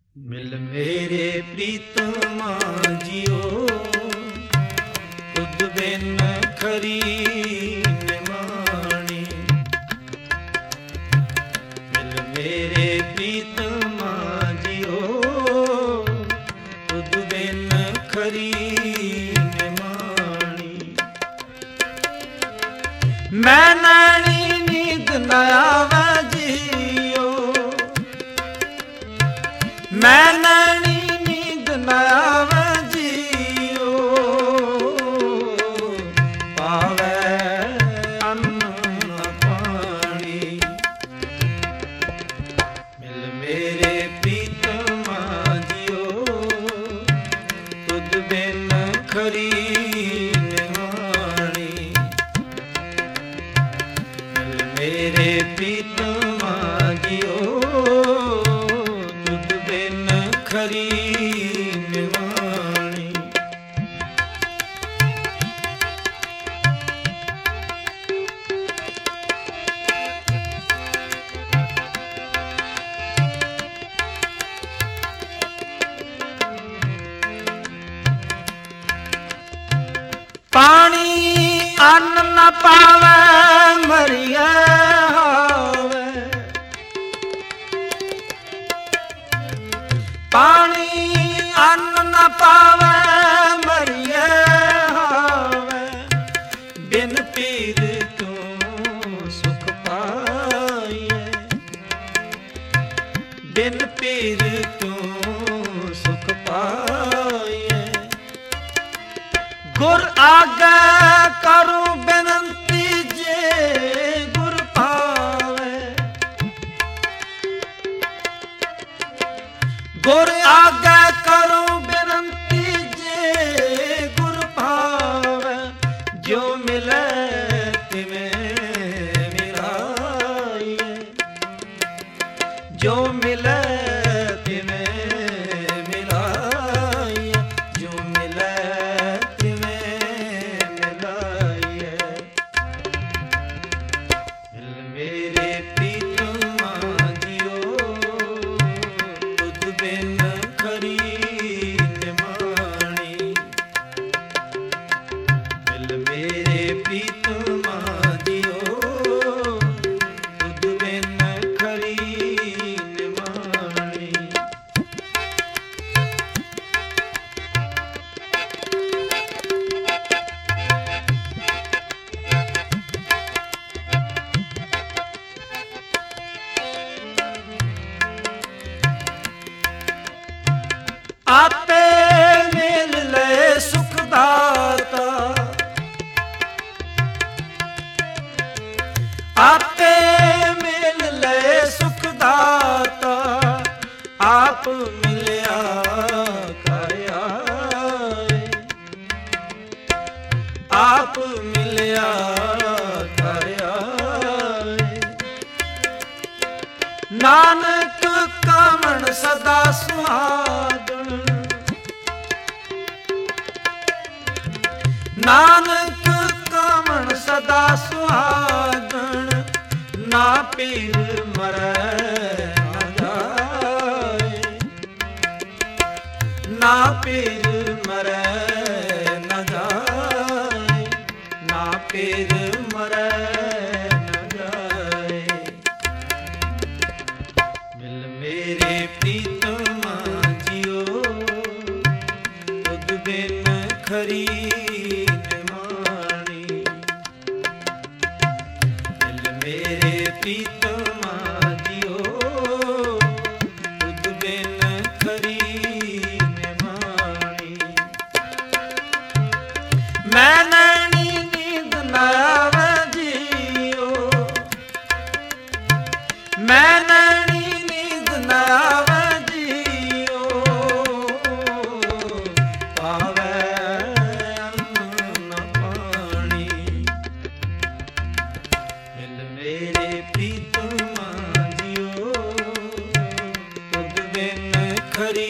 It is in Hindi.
मिल मेरे प्रीतमा जियो, तुद बिन खरी निमाणी। मिल मेरे प्रीतमा जियो, तुद बिन खरी निमाणी। मैं नैनी नींद न आवे जियो, मैं नैनी नींद न आवे जियो, पावे अन्न न पानी। मिल मेरे प्रीतमा जियो, तुद बिन खरी निमाणी। मिल मेरे प्रीतमा जियो, खरी निमाणी। पानी अन्न न पावे मरिया होवे, पानी अन्न न पावे मरिए होवे। बिन पीर तू सुख पाइए, बिन पीर तू सुख पाइए। गुर आगे करूं बिनती जे गुर पावे, गुर आगे करूं बिनती जे गुर पावे। जो मिले तिवें मिलाइए, जो मिले तिवें मिलाइए, जो मिले तिवें मिलाइए। मिल मेरे प्रीतमा जियो, तुद बिन खरी निमाणी। मिल मेरे प्रीतमा जियो, तुद बिन खरी निमाणी। आपे मिल ले सुख दाता, आपे मिल ले सुख दाता। आप मिलया कर आए, आप मिलया कर आए। नानक कामण सदा सुहागण, नानक कामण सदा सुहागण। ना पीर मरै न जाए, ना पीर मरै न जाए, ना पीर मरै न जाए। मिल मेरे प्रीतमा जियो, तुद बिन खरी निमाणी। मिल मेरे प्रीतमा जियो, तुद बिन खरी निमाणी। मैं नैनी नींद न आवे जियो, मैं नैनी नींद न आवे जियो, पावे अन्न न पानी। मिल मेरे प्रीतमा जियो, तुद बिन खरी